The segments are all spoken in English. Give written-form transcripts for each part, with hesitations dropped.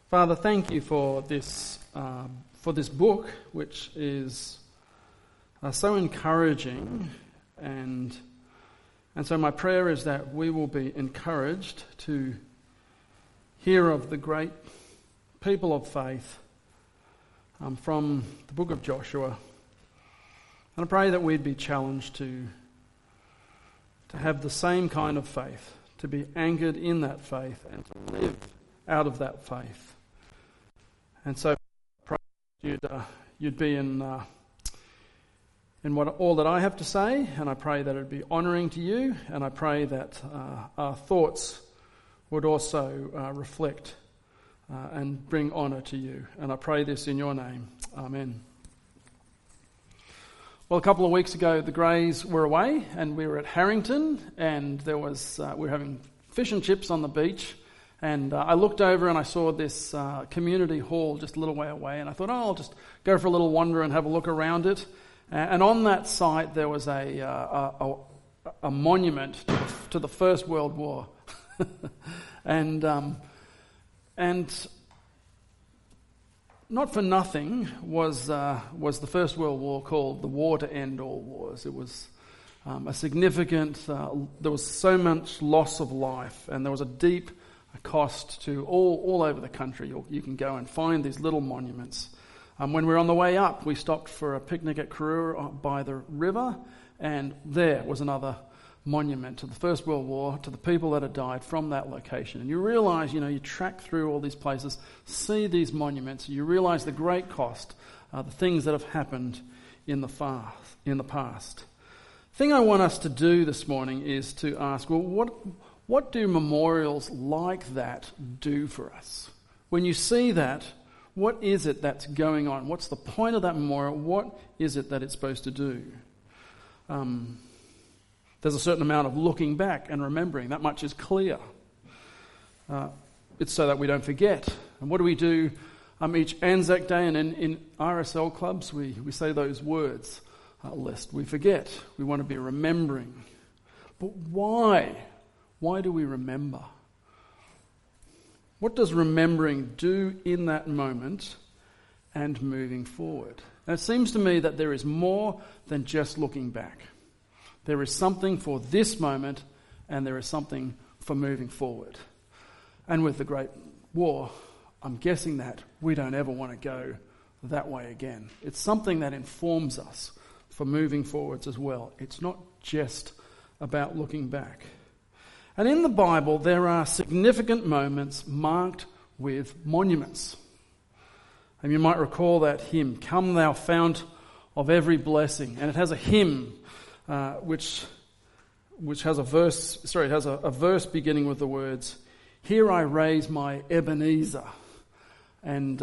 Father, thank you for this book, which is so encouraging, and so my prayer is that we will be encouraged to hear of the great people of faith from the book of Joshua. And I pray that we'd be challenged to have the same kind of faith, to be anchored in that faith and to live out of that faith. And so I pray you'd be in what all that I have to say, and I pray that it'd be honouring to you, and I pray that our thoughts would also reflect and bring honour to you. And I pray this in your name. Amen. Well, a couple of weeks ago, the Greys were away, and we were at Harrington, and there was we were having fish and chips on the beach. And I looked over and I saw this community hall just a little way away, and I thought, I'll just go for a little wander and have a look around it. And on that site there was a monument to the First World War, and not for nothing was the First World War called the war to end all wars. It was a significant. There was so much loss of life, and there was a deep cost to all over the country. You can go and find these little monuments. When we were on the way up, we stopped for a picnic at Karura by the river, and there was another monument to the First World War, to the people that had died from that location. And you realise, you track through all these places, see these monuments, and you realise the great cost, the things that have happened in the past. The thing I want us to do this morning is to ask, well, what do memorials like that do for us? When you see that, what is it that's going on? What's the point of that memorial? What is it that it's supposed to do? There's a certain amount of looking back and remembering. That much is clear. It's so that we don't forget. And what do we do each Anzac Day? And in RSL clubs, we say those words, lest we forget. We want to be remembering. But why? Why do we remember? What does remembering do in that moment and moving forward? And it seems to me that there is more than just looking back. There is something for this moment, and there is something for moving forward. And with the Great War, I'm guessing that we don't ever want to go that way again. It's something that informs us for moving forwards as well. It's not just about looking back. And in the Bible, there are significant moments marked with monuments. And you might recall that hymn, "Come Thou Fount of Every Blessing." And it has a hymn which has a verse. It has a verse beginning with the words, "Here I raise my Ebenezer." And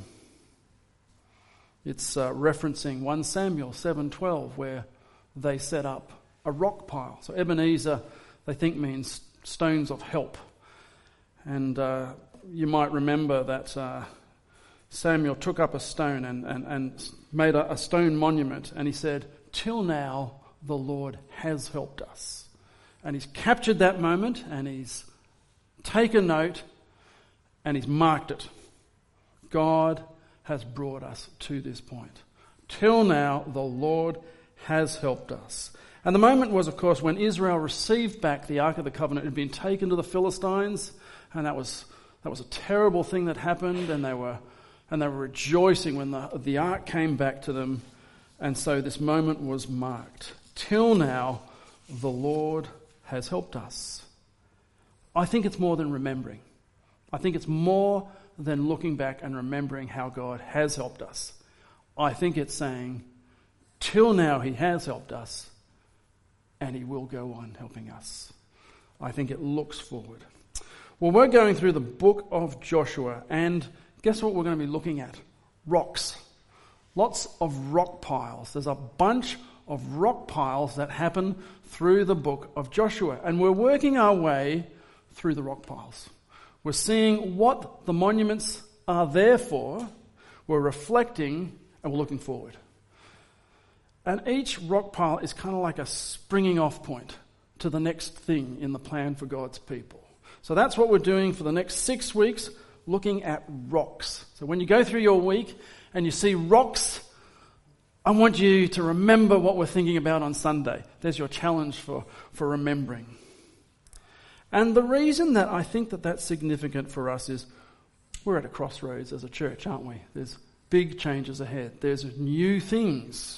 it's referencing 1 Samuel 7:12, where they set up a rock pile. So Ebenezer, they think, means stones of help. And you might remember that Samuel took up a stone and made a stone monument, and he said, "Till now the Lord has helped us." And he's captured that moment, and he's taken note, and he's marked it. God has brought us to this point. Till now the Lord has helped us. And the moment was, of course, when Israel received back the Ark of the Covenant. It had been taken to the Philistines, and that was a terrible thing that happened, and they were rejoicing when the Ark came back to them. And so this moment was marked. Till now, the Lord has helped us. I think it's more than remembering. I think it's more than looking back and remembering how God has helped us. I think it's saying, till now he has helped us, and he will go on helping us. I think it looks forward. Well, we're going through the book of Joshua, and guess what we're going to be looking at? Rocks. Lots of rock piles. There's a bunch of rock piles that happen through the book of Joshua, and we're working our way through the rock piles. We're seeing what the monuments are there for, we're reflecting, and we're looking forward. And each rock pile is kind of like a springing off point to the next thing in the plan for God's people. So that's what we're doing for the next 6 weeks. looking at rocks. So when you go through your week and you see rocks, I want you to remember what we're thinking about on Sunday. There's your challenge for remembering. And the reason that I think that that's significant for us is we're at a crossroads as a church, aren't we? There's big changes ahead. There's new things.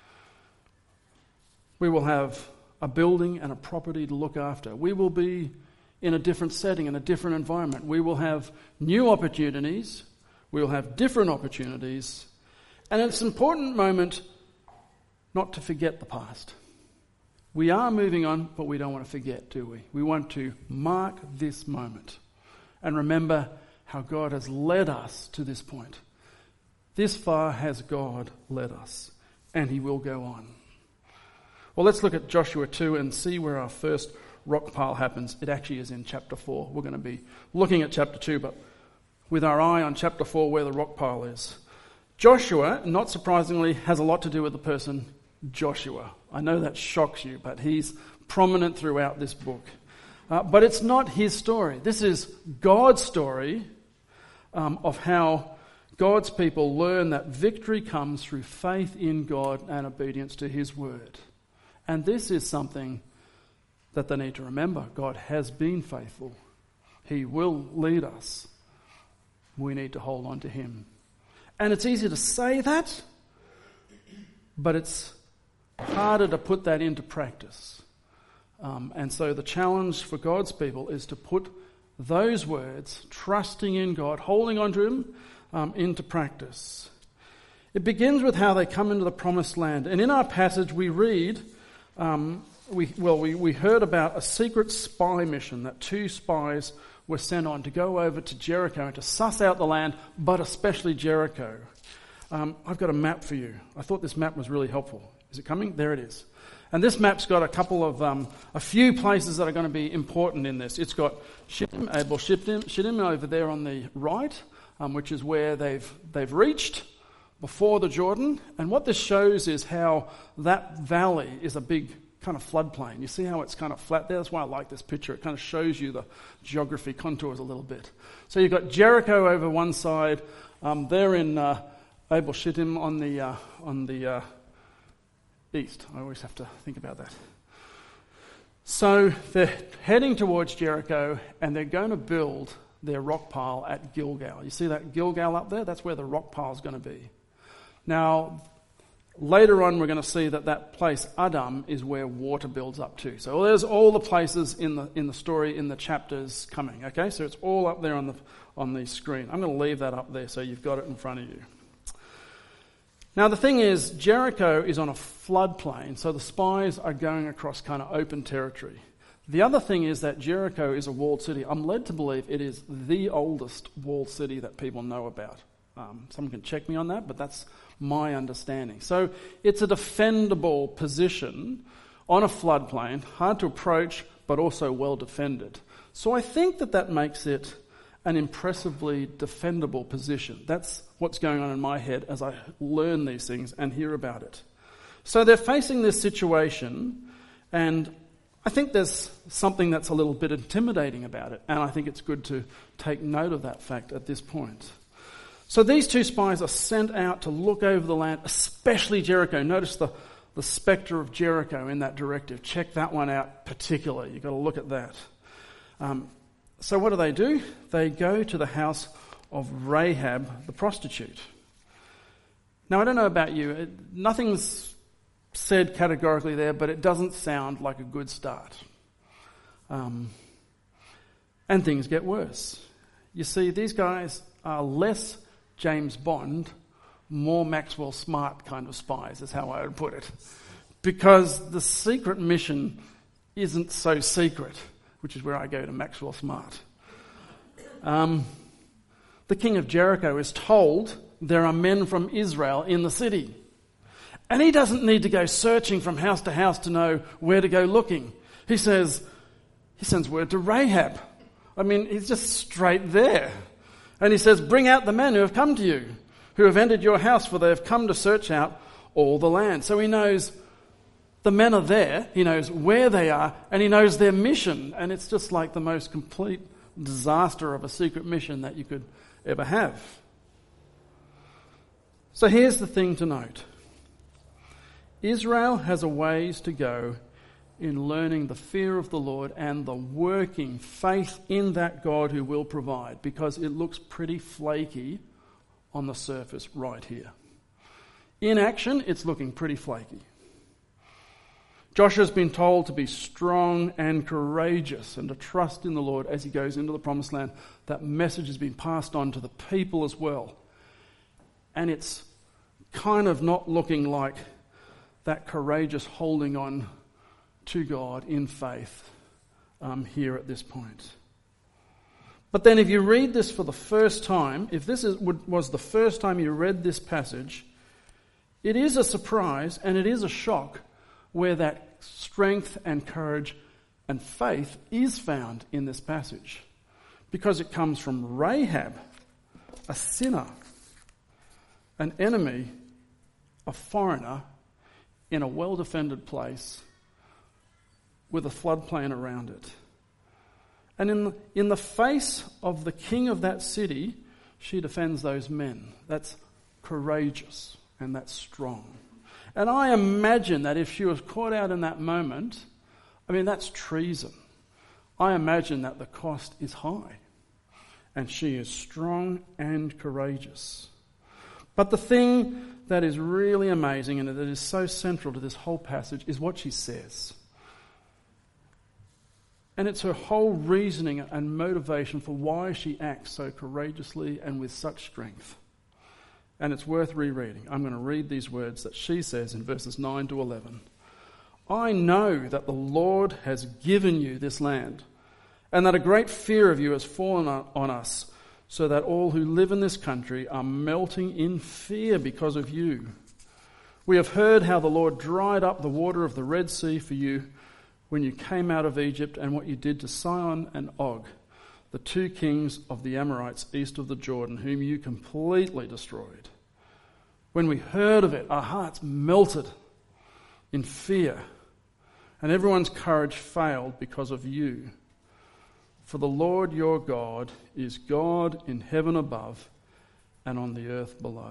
We will have a building and a property to look after. We will be in a different setting, in a different environment. We will have new opportunities. We will have different opportunities. And it's an important moment not to forget the past. We are moving on, but we don't want to forget, do we? We want to mark this moment and remember how God has led us to this point. This far has God led us, and he will go on. Well, let's look at Joshua 2 and see where our first rock pile happens. It actually is in chapter 4. We're going to be looking at chapter 2, but with our eye on chapter 4 where the rock pile is. Joshua, not surprisingly, has a lot to do with the person Joshua. I know that shocks you, but he's prominent throughout this book. But it's not his story. This is God's story of how God's people learn that victory comes through faith in God and obedience to his word. And this is something that they need to remember. God has been faithful. He will lead us. We need to hold on to him. And it's easy to say that, but it's harder to put that into practice. And so the challenge for God's people is to put those words, trusting in God, holding on to him, into practice. It begins with how they come into the promised land. And in our passage we read, we heard about a secret spy mission that 2 spies were sent on to go over to Jericho and to suss out the land, but especially Jericho. I've got a map for you. I thought this map was really helpful. Is it coming? There it is. And this map's got a couple of, a few places that are going to be important in this. It's got Shittim, Abel Shittim over there on the right, which is where they've reached before the Jordan. And what this shows is how that valley is a big kind of floodplain. You see how it's kind of flat there? That's why I like this picture. It kind of shows you the geography contours a little bit. So you've got Jericho over one side. They're in Abel Shittim on the east. I always have to think about that. So they're heading towards Jericho and they're going to build their rock pile at Gilgal. You see that Gilgal up there? That's where the rock pile is going to be. Now, later on we're going to see that place, Adam, is where water builds up to. So there's all the places in the story, in the chapters coming. Okay, so it's all up there on the screen. I'm going to leave that up there so you've got it in front of you. Now the thing is, Jericho is on a floodplain, so the spies are going across kind of open territory. The other thing is that Jericho is a walled city. I'm led to believe it is the oldest walled city that people know about. Someone can check me on that, but that's my understanding. So it's a defendable position on a floodplain, hard to approach, but also well defended. So I think that makes it an impressively defendable position. That's what's going on in my head as I learn these things and hear about it. So they're facing this situation, and I think there's something that's a little bit intimidating about it, and I think it's good to take note of that fact at this point. So these 2 spies are sent out to look over the land, especially Jericho. Notice the spectre of Jericho in that directive. Check that one out particularly. You've got to look at that. So what do? They go to the house of Rahab, the prostitute. Now, I don't know about you. Nothing's said categorically there, but it doesn't sound like a good start. And things get worse. You see, these guys are less James Bond, more Maxwell Smart kind of spies, is how I would put it. Because the secret mission isn't so secret, which is where I go to Maxwell Smart. The king of Jericho is told there are men from Israel in the city. And he doesn't need to go searching from house to house to know where to go looking. He sends word to Rahab. I mean, he's just straight there. And he says, bring out the men who have come to you, who have entered your house, for they have come to search out all the land. So he knows the men are there, he knows where they are, and he knows their mission. And it's just like the most complete disaster of a secret mission that you could ever have. So here's the thing to note. Israel has a ways to go in learning the fear of the Lord and the working faith in that God who will provide, because it looks pretty flaky on the surface right here. In action, it's looking pretty flaky. Joshua's been told to be strong and courageous and to trust in the Lord as he goes into the promised land. That message has been passed on to the people as well. And it's kind of not looking like that courageous holding on to God in faith here at this point. But then if you read this for the first time, if this was the first time you read this passage, it is a surprise and it is a shock where that strength and courage and faith is found in this passage. Because it comes from Rahab, a sinner, an enemy, a foreigner, in a well-defended place with a floodplain around it. And in the face of the king of that city, she defends those men. That's courageous and that's strong. And I imagine that if she was caught out in that moment, that's treason. I imagine that the cost is high. And she is strong and courageous. But the thing that is really amazing and that is so central to this whole passage is what she says. And it's her whole reasoning and motivation for why she acts so courageously and with such strength. And it's worth rereading. I'm going to read these words that she says in verses 9 to 11. I know that the Lord has given you this land, and that a great fear of you has fallen on us, so that all who live in this country are melting in fear because of you. We have heard how the Lord dried up the water of the Red Sea for you when you came out of Egypt, and what you did to Sihon and Og, the two kings of the Amorites east of the Jordan, whom you completely destroyed. When we heard of it, our hearts melted in fear, and everyone's courage failed because of you. For the Lord your God is God in heaven above and on the earth below.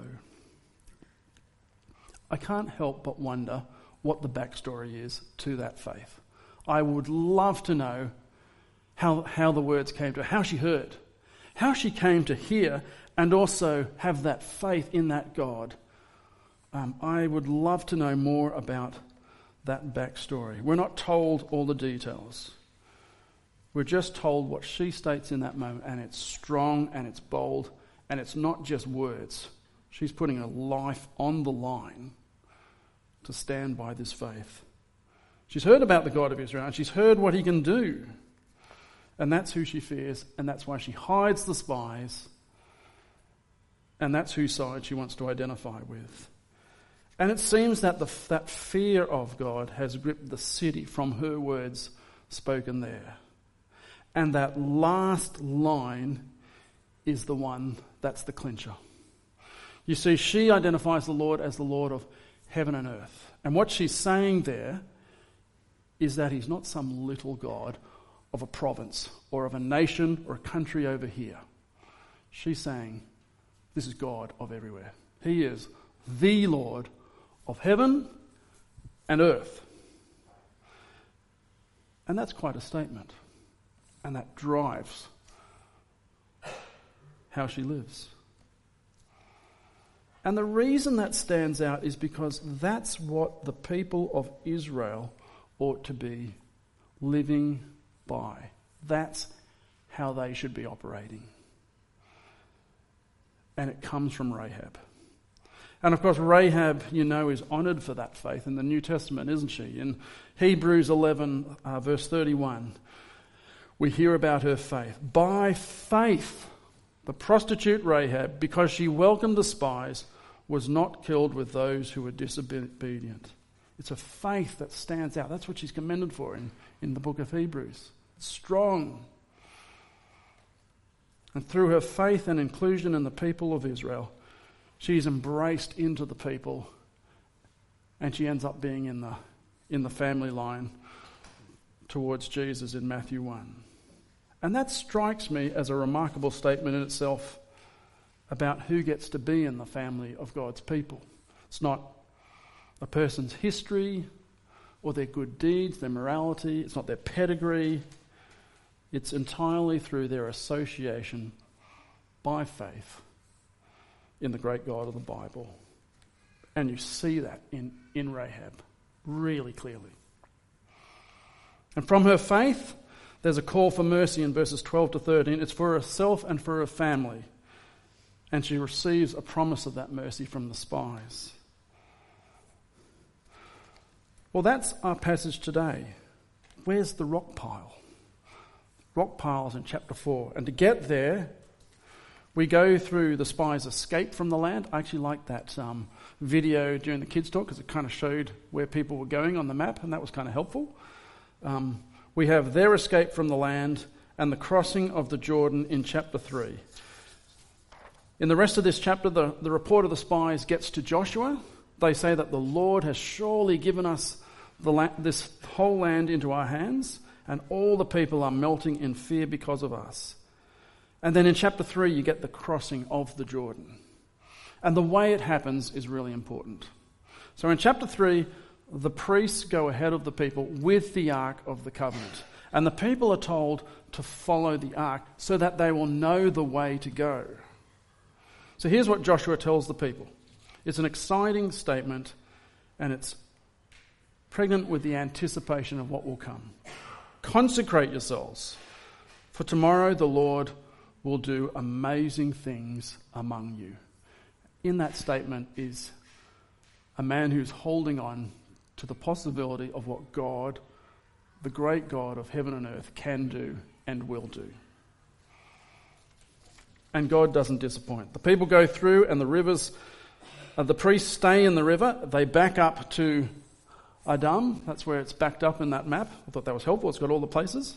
I can't help but wonder what the backstory is to that faith. I would love to know how the words came to her, how she heard, how she came to hear and also have that faith in that God. I would love to know more about that backstory. We're not told all the details. We're just told what she states in that moment, and it's strong and it's bold, and it's not just words. She's putting her life on the line to stand by this faith. She's heard about the God of Israel, and she's heard what he can do. And that's who she fears, and that's why she hides the spies, and that's whose side she wants to identify with. And it seems that that fear of God has gripped the city from her words spoken there. And that last line is the one that's the clincher. You see, she identifies the Lord as the Lord of heaven and earth. And what she's saying there is that he's not some little God of a province or of a nation or a country over here. She's saying this is God of everywhere. He is the Lord of heaven and earth. And that's quite a statement. And that drives how she lives. And the reason that stands out is because that's what the people of Israel ought to be living by. That's how they should be operating. And it comes from Rahab. And of course, Rahab, is honoured for that faith in the New Testament, isn't she? In Hebrews 11, verse 31, we hear about her faith. By faith, the prostitute Rahab, because she welcomed the spies, was not killed with those who were disobedient. It's a faith that stands out. That's what she's commended for in the book of Hebrews. It's strong. And through her faith and inclusion in the people of Israel, she's embraced into the people, and she ends up being in the family line towards Jesus in Matthew 1. And that strikes me as a remarkable statement in itself about who gets to be in the family of God's people. It's not a person's history or their good deeds, their morality. It's not their pedigree. It's entirely through their association by faith in the great God of the Bible. And you see that in Rahab really clearly. And from her faith, there's a call for mercy in verses 12 to 13. It's for herself and for her family. And she receives a promise of that mercy from the spies. Well, that's our passage today. Where's the rock pile? Rock piles in chapter 4. And to get there, we go through the spies' escape from the land. I actually liked that video during the kids' talk because it kind of showed where people were going on the map, and that was kind of helpful. We have their escape from the land and the crossing of the Jordan in chapter 3. In the rest of this chapter, the report of the spies gets to Joshua. They say that the Lord has surely given us this whole land into our hands, and all the people are melting in fear because of us. And then in chapter 3, you get the crossing of the Jordan. And the way it happens is really important. So in chapter 3, the priests go ahead of the people with the Ark of the Covenant. And the people are told to follow the Ark so that they will know the way to go. So here's what Joshua tells the people. It's an exciting statement, and it's pregnant with the anticipation of what will come. Consecrate yourselves, for tomorrow the Lord will do amazing things among you. In that statement is a man who's holding on to the possibility of what God, the great God of heaven and earth, can do and will do. And God doesn't disappoint. The people go through, and the priests stay in the river. They back up to Adam. That's where it's backed up in that map. I thought that was helpful. It's got all the places.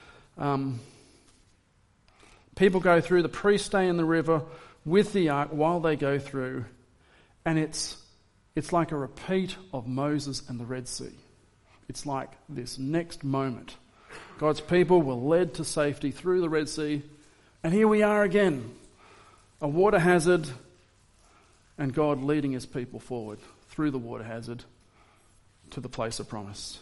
People go through. The priests stay in the river with the ark while they go through. And it's like a repeat of Moses and the Red Sea. It's like this next moment. God's people were led to safety through the Red Sea. And here we are again. A water hazard, and God leading his people forward through the water hazard to the place of promise.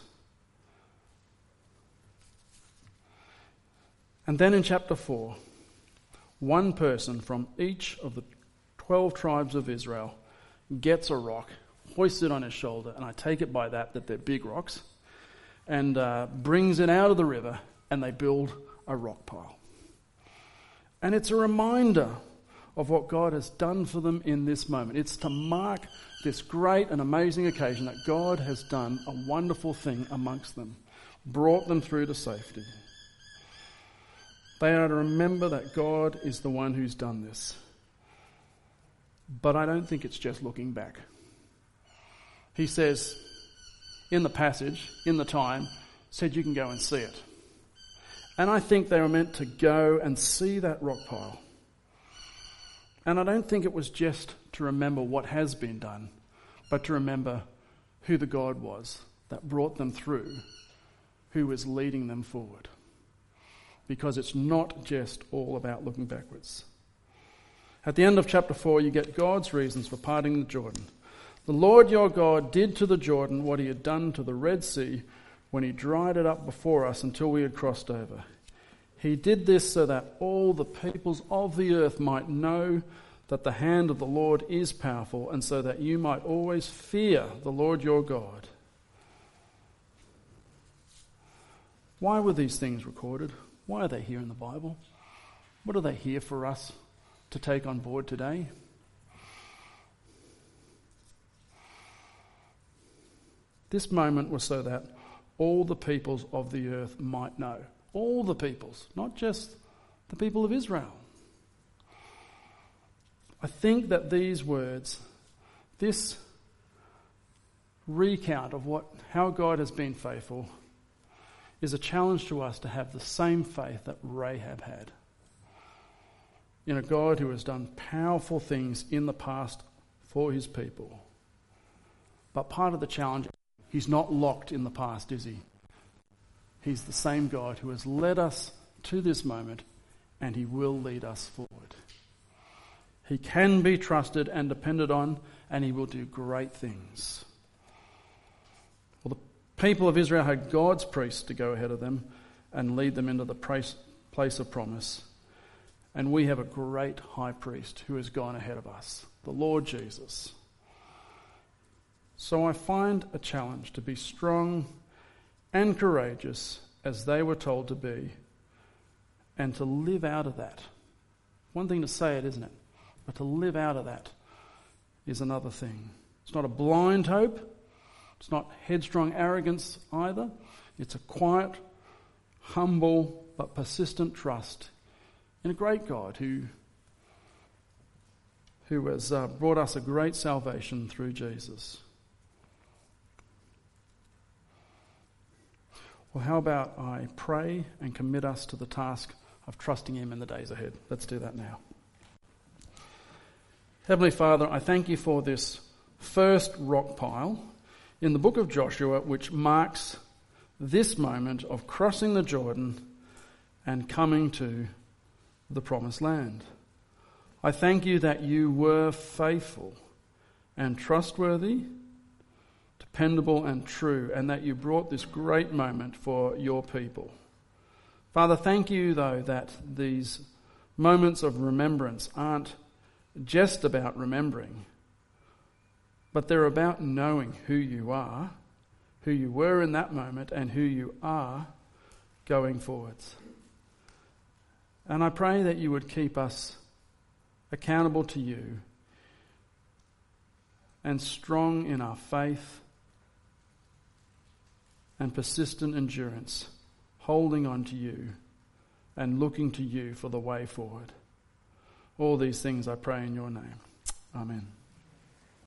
And then in chapter 4, one person from each of the 12 tribes of Israel gets a rock, hoists it on his shoulder, and I take it by that they're big rocks, and brings it out of the river, and they build a rock pile. And it's a reminder of what God has done for them in this moment. It's to mark this great and amazing occasion that God has done a wonderful thing amongst them, brought them through to safety. They are to remember that God is the one who's done this. But I don't think it's just looking back. He says, in the passage, in the time, said you can go and see it. And I think they were meant to go and see that rock pile. And I don't think it was just to remember what has been done, but to remember who the God was that brought them through, who was leading them forward. Because it's not just all about looking backwards. At the end of chapter 4, you get God's reasons for parting the Jordan. The Lord your God did to the Jordan what he had done to the Red Sea when he dried it up before us until we had crossed over. He did this so that all the peoples of the earth might know that the hand of the Lord is powerful, and so that you might always fear the Lord your God. Why were these things recorded? Why are they here in the Bible? What are they here for us to take on board today? This moment was so that all the peoples of the earth might know. All the peoples, not just the people of Israel. I think that these words, this recount of how God has been faithful, is a challenge to us to have the same faith that Rahab had in a God who has done powerful things in the past for his people. But part of the challenge, he's not locked in the past, is he? He's the same God who has led us to this moment, and he will lead us forward. He can be trusted and depended on, and he will do great things. Well, the people of Israel had God's priests to go ahead of them and lead them into the place of promise. And we have a great high priest who has gone ahead of us, the Lord Jesus. So I find a challenge to be strong and courageous as they were told to be, and to live out of that. One thing to say it, isn't it? But to live out of that is another thing. It's not a blind hope. It's not headstrong arrogance either. It's a quiet, humble, but persistent trust in a great God who has brought us a great salvation through Jesus. Well, how about I pray and commit us to the task of trusting him in the days ahead? Let's do that now. Heavenly Father, I thank you for this first rock pile in the book of Joshua, which marks this moment of crossing the Jordan and coming to the promised land. I thank you that you were faithful and trustworthy, dependable and true, and that you brought this great moment for your people. Father, thank you, though, that these moments of remembrance aren't just about remembering, but they're about knowing who you are, who you were in that moment, and who you are going forwards. And I pray that you would keep us accountable to you and strong in our faith and persistent endurance, holding on to you and looking to you for the way forward. All these things I pray in your name. Amen.